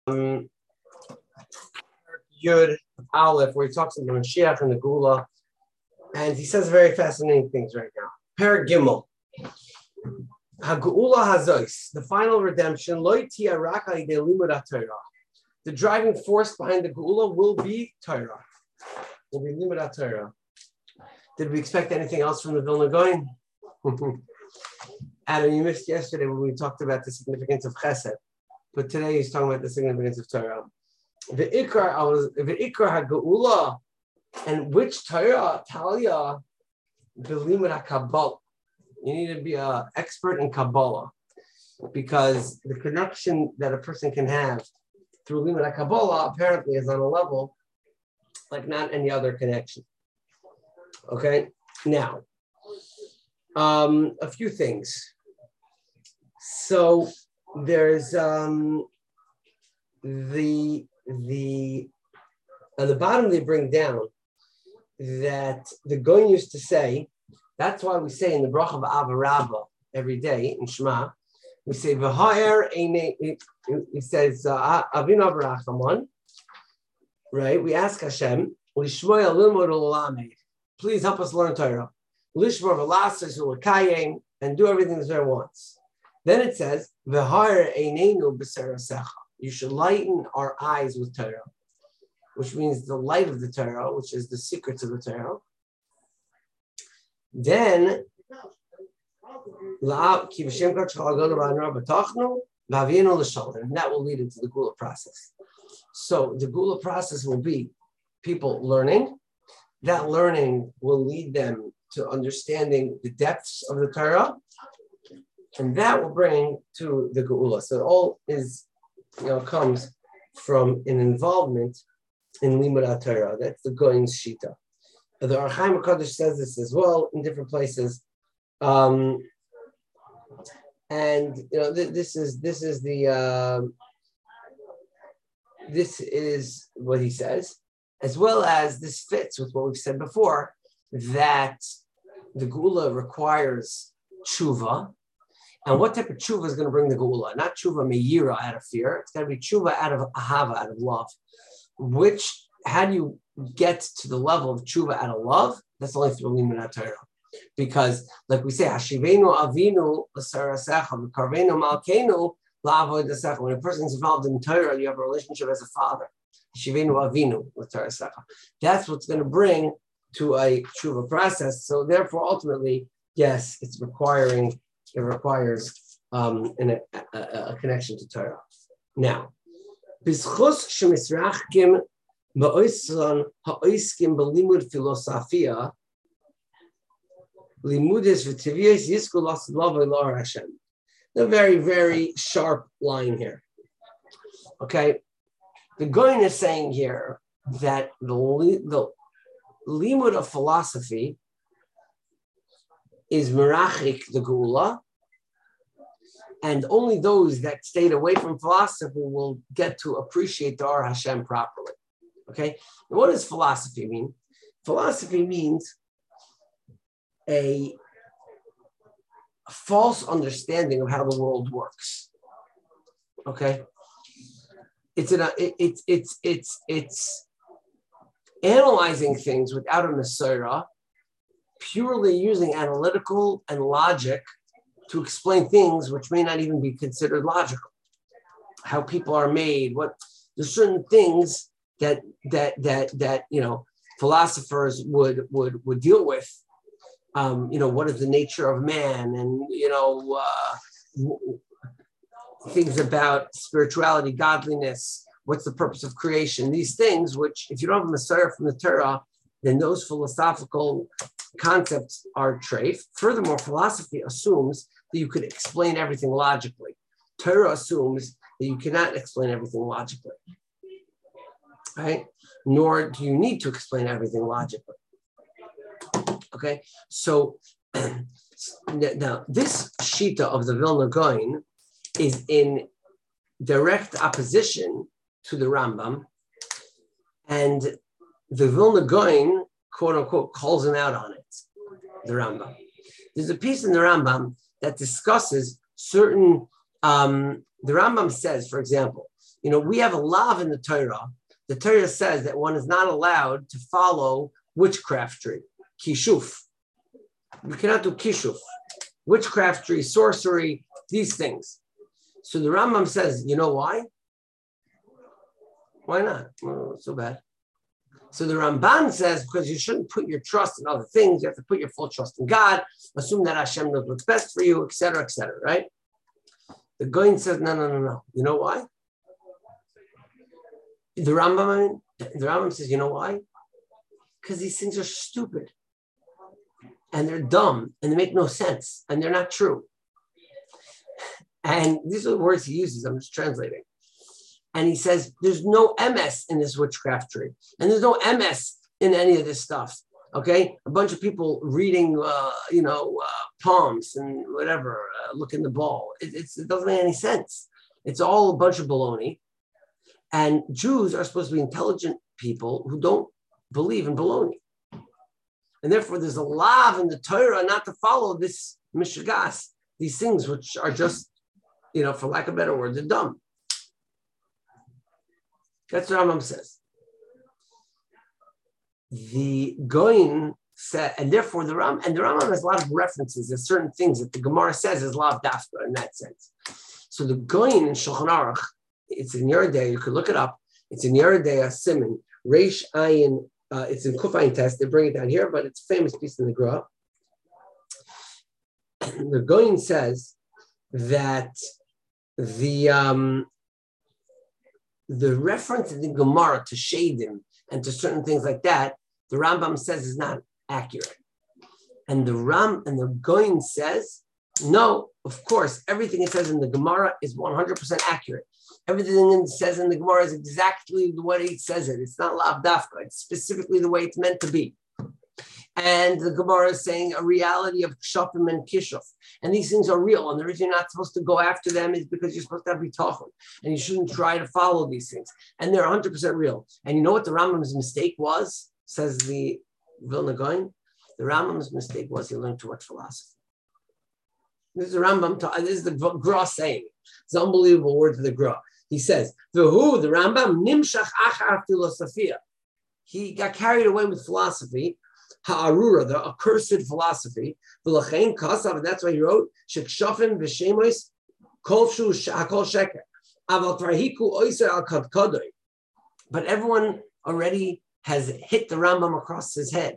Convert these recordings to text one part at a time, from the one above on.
Yud Aleph, where he talks about the Mashiach and the Gula, and he says very fascinating things right now. Per Gimel, Hagula Hazois, the final redemption. Lo tia rak al yedei limud haTorah. The driving force behind the Gula will be Torah. Will be limud haTorah. Did we expect anything else from the Vilna Gaon? Adam, you missed yesterday when we talked about the significance of Chesed, but today he's talking about the significance of Torah. The Ikar HaGeula, and which Torah? Talia, the limud HaKabbalah. You need to be an expert in Kabbalah, because the connection that a person can have through limud HaKabbalah apparently is on a level like not any other connection. Okay, now a few things. So there's the on the bottom they bring down that the Goyen used to say. That's why we say in the bracha of Avarabba every day in Shema, we say v'ha'er eine. It says Avinu Avarachamon, right? We ask Hashem, Lishmoya Limud Olamed, please help us learn Torah, Lishmor v'lasos u'lekayim, and do everything the Torah wants. Then it says v'ha'er eineinu b'serasecha. You should lighten our eyes with Torah, which means the light of the Torah, which is the secrets of the Torah. Then, and that will lead into the Gula process. So the Gula process will be people learning. That learning will lead them to understanding the depths of the Torah, and that will bring to the Gula. So it all is, comes from an involvement in Limud HaTorah. That's the Goyen's Shita. The Ohr HaChaim HaKadosh says this as well in different places, and this is what he says, as well as this fits with what we've said before, that the Gula requires tshuva. And what type of tshuva is going to bring the Gula? Not tshuva meira, out of fear. It's got to be tshuva out of ahava, out of love. How do you get to the level of tshuva out of love? That's only through limud haTorah. Because, like we say, Hashivenu Avinu l'sarasecha, v'karvenu malkeinu la'avod l'secha. When a person's involved in Torah, you have a relationship as a father. Hashivenu Avinu l'sarasecha. That's what's going to bring to a tshuva process. So, therefore, ultimately, yes, it requires a connection to Torah. Now, b'zchus shemisrachkim ba'oisran ha'oiskim b'limud filosofia limudes v'tiviyos yisku l'asalav v'lar Hashem. A very, very sharp line here. Okay, the Goyen is saying here that the limud of philosophy is merachik the Gula, and only those that stayed away from philosophy will get to appreciate the Ohr Hashem properly. Okay, and what does philosophy mean? Philosophy means a false understanding of how the world works. Okay, it's analyzing things without a Mesorah, purely using analytical and logic to explain things which may not even be considered logical. How people are made, there's certain things that philosophers would deal with. What is the nature of man, and things about spirituality, godliness. What's the purpose of creation? These things, which if you don't have a Mesorah from the Torah, then those philosophical concepts are treif. Furthermore, philosophy assumes that you could explain everything logically. Torah assumes that you cannot explain everything logically, right? Nor do you need to explain everything logically. Okay, so now this shita of the Vilna Gaon is in direct opposition to the Rambam, and the Vilna Gaon, quote unquote, calls him out on it, the Rambam. There's a piece in the Rambam that discusses certain, the Rambam says, for example, We have a law in the Torah. The Torah says that one is not allowed to follow witchcraftry, kishuf. You cannot do kishuf, witchcraftry, sorcery, these things. So the Rambam says, you know why? Why not? Well, so bad. So the Ramban says, because you shouldn't put your trust in other things, you have to put your full trust in God, assume that Hashem knows what's best for you, etc., right? The Goin says, no. You know why? The Rambam says, you know why? Because these things are stupid, and they're dumb, and they make no sense, and they're not true. And these are the words he uses. I'm just translating. And he says, there's no MS in this witchcraftry. And there's no MS in any of this stuff. Okay? A bunch of people reading, palms and whatever, looking the ball. It doesn't make any sense. It's all a bunch of baloney. And Jews are supposed to be intelligent people who don't believe in baloney. And therefore, there's a law in the Torah not to follow this mishagas, these things which are just, for lack of better words, they're dumb. That's what Rambam says. The Goin said, and therefore the Rambam has a lot of references to certain things that the Gemara says is law of dafka in that sense. So the Goin in Shulchan Aruch, it's in Yeridea, you could look it up. It's in Yeridea Siman, Reish Ayin, it's in Kuf Ayin Test, they bring it down here, but it's a famous piece in the Gra. The Goin says that the reference in the Gemara to Shadim and to certain things like that, the Rambam says is not accurate. And the Goin says, no, of course, everything it says in the Gemara is 100% accurate. Everything it says in the Gemara is exactly the way it says it. It's not lav dafka. It's specifically the way it's meant to be. And the Gemara is saying a reality of kshafim and kishuf. And these things are real. And the reason you're not supposed to go after them is because you're supposed to have bitachon. And you shouldn't try to follow these things. And they're 100% real. And you know what the Rambam's mistake was? Says the Vilna Gaon. The Rambam's mistake was he learned too much philosophy. This is the Rambam. This is the Gra saying. It's an unbelievable word to the Gra. He says, the Rambam, nimshach achar philosophia. He got carried away with philosophy. Ha'arura, the accursed philosophy. V'lachein kasav, and that's why he wrote, shekshafim v'shemois kolshu hakol sheker. Aval trahiku oiser al kadkadoi. But everyone already has hit the Rambam across his head.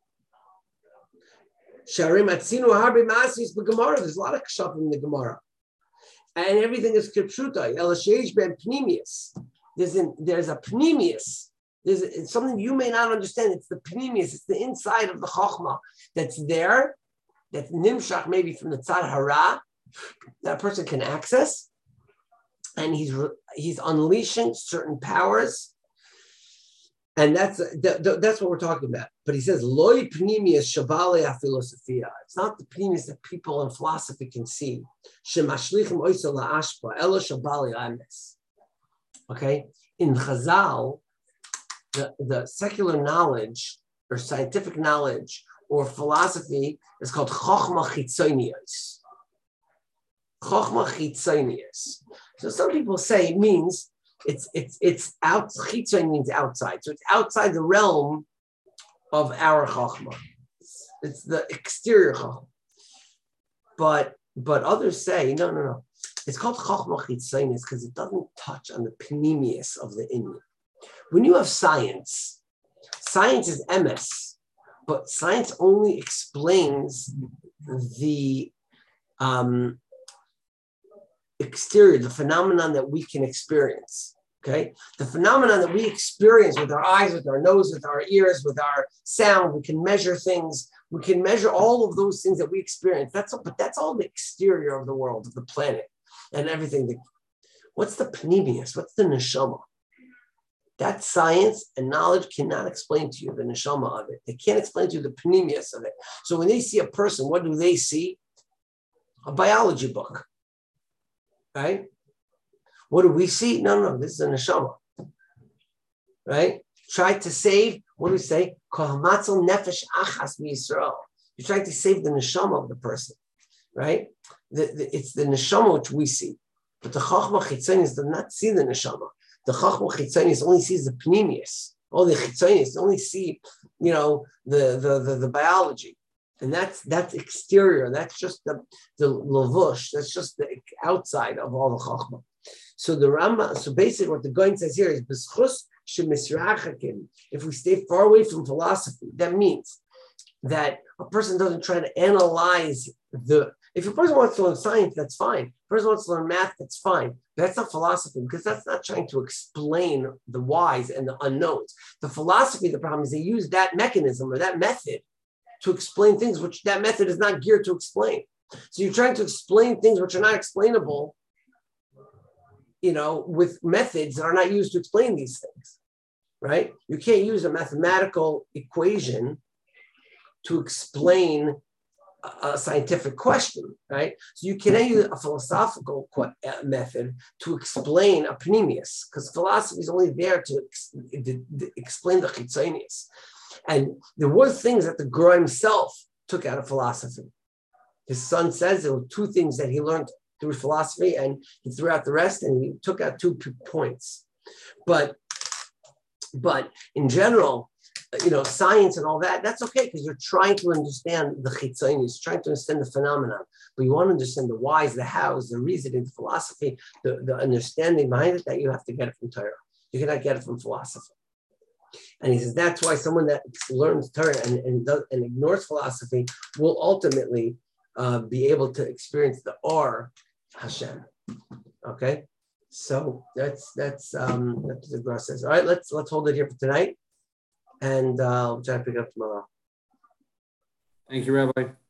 Sharim atzinu harbi masis b'Gemara. There's a lot of kshafim in the Gemara. And everything is kipshuta. El sheish ben pnimius. There's a pnimius. It's something you may not understand. It's the pnimius. It's the inside of the chokhmah that's there, that nimshach maybe from the tzad hara, that a person can access, and he's unleashing certain powers, and that's what we're talking about. But he says loy pnimius shabale philosophia. It's not the pnimius that people in philosophy can see. Shemashlichim oisel la'ashpa elo shabale ames. Okay, in Chazal. The secular knowledge or scientific knowledge or philosophy is called chokhmah chitzonius. Chokhmah chitzonius. So some people say it means it's out. Chitzon means outside, so it's outside the realm of our chokhmah. It's the exterior chokhmah. But others say no. It's called chokhmah chitzonius because it doesn't touch on the pnimius of the inyan. When you have science is MS, but science only explains the exterior, the phenomenon that we can experience. Okay, the phenomenon that we experience with our eyes, with our nose, with our ears, with our sound, we can measure things. We can measure all of those things that we experience. That's all the exterior of the world, of the planet, and everything. What's the pnimius? What's the neshama? That science and knowledge cannot explain to you the neshama of it. They can't explain to you the pnimius of it. So when they see a person, what do they see? A biology book, right? What do we see? No, this is a neshama, right? Try to save, what do we say? Kohamatzel nefesh achas miYisrael. You're trying to save the neshama of the person, right? It's the neshama which we see. But the Chachma Chitzonis does not see the neshama. The Chachma Chitzonis only sees the pnimius. All the Chitzonis only see, the biology. And that's exterior. That's just the lavush. That's just the outside of all the Chachma. So basically what the Goin says here is, if we stay far away from philosophy, that means that a person doesn't try to analyze if a person wants to learn science, that's fine. If a person wants to learn math, that's fine. But that's not philosophy, because that's not trying to explain the whys and the unknowns. The philosophy, the problem is they use that mechanism or that method to explain things which that method is not geared to explain. So you're trying to explain things which are not explainable, with methods that are not used to explain these things, right? You can't use a mathematical equation to explain a scientific question, right? So you cannot use a philosophical method to explain a pnimius, because philosophy is only there to explain the chitzonius. And there were things that the Gra himself took out of philosophy. His son says there were two things that he learned through philosophy, and he threw out the rest, and he took out 2 points. But in general, science and all that, that's okay, because you're trying to understand the chitzonius, trying to understand the phenomenon. But you want to understand the whys, the hows, the reasoning, the philosophy, the understanding behind it, that you have to get it from Torah. You cannot get it from philosophy. And he says that's why someone that learns Torah and ignores philosophy will ultimately be able to experience the Or Hashem. Okay, so that's what the Gra says. All right, let's hold it here for tonight, and we'll try to pick it up tomorrow. Thank you, Rabbi.